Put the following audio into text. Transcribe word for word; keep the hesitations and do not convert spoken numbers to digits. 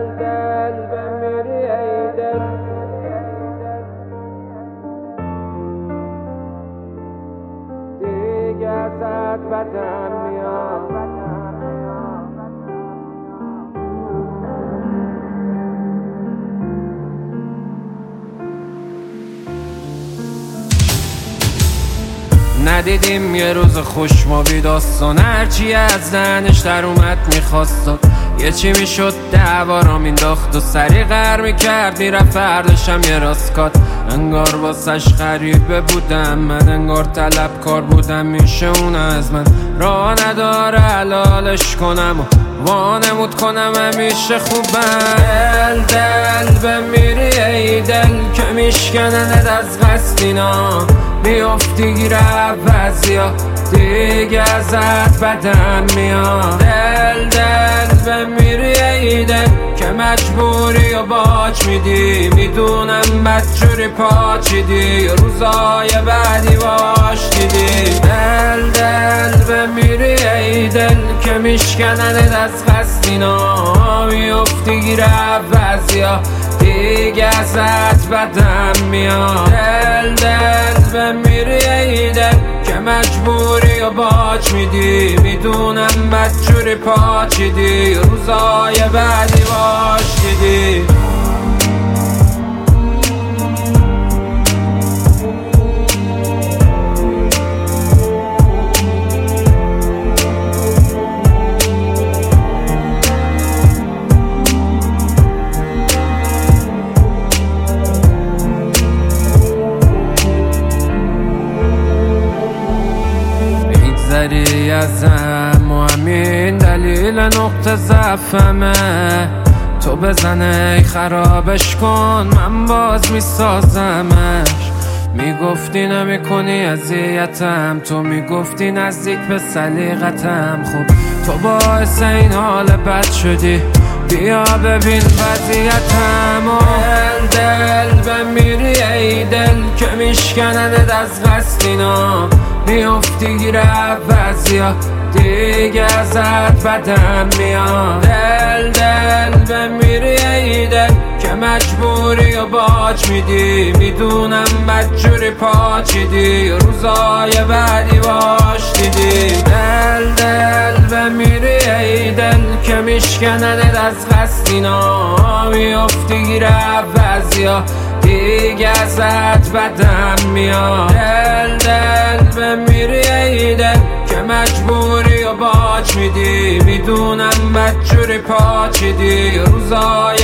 دل بمیری ای دل دیگه ازت بدم میاد ندیدیم یه روز خوش ما بی داستان، هرچی از ذهنش در اومد میخواست یه چی میشد دعوارا مینداخت و سری غر میکرد میرفت فرداشم یه راستکات. انگار واسش غریبه بودم من، انگار طلبکار بودم میشه اون از من راه نداره حلالش کنم و وانمود کنم همیشه خوبم. دل دل بمیری ای دل که میشکننت از قصدینا، میافتی گیره عوضیا دیگه ازت بدم میاد. دل دل بمیری ای دل که مجبوری و باج میدی، میدونم بدجوری پاچیدی روزای بعدی باش دیدی. دل دل بمیری ای دل که میشکننت از قصدینا، میافتی گیره عوضیا دیگه ازت بدم میاد. دل دل بمیری ای دل که مجبوری و باج میدی، میدونم بدجوری پاچیدی روزای بعدی باش دیدی. میگذری ازم و همین دلیل نقطه ضعفمه، تو بزنه خرابش کن من باز میسازمش. میگفتی نمیکنی اذیتم، تو میگفتی نزدیک به سلیقتم، خب تو باعث این حال بد شدی بیا ببین وضعیتم. دل دل بمیری ای دل که میشکننت از قصدینا، میافتی گیره عوضیا دیگه ازت بدم میاد. دل دل بمیری ای دل که مجبوری و باج میدی، میدونم بدجوری پاچیدی روزای بعدی باش دیدی. دل دل بمیری ای دل که میشکننت از قصدینا، میافتی گیره عوضیا دیگه ازت بدم میاد. دل دل بمیری ای دل که مجبوری و باج میدی، میدونم بدجوری پاچیدی روزای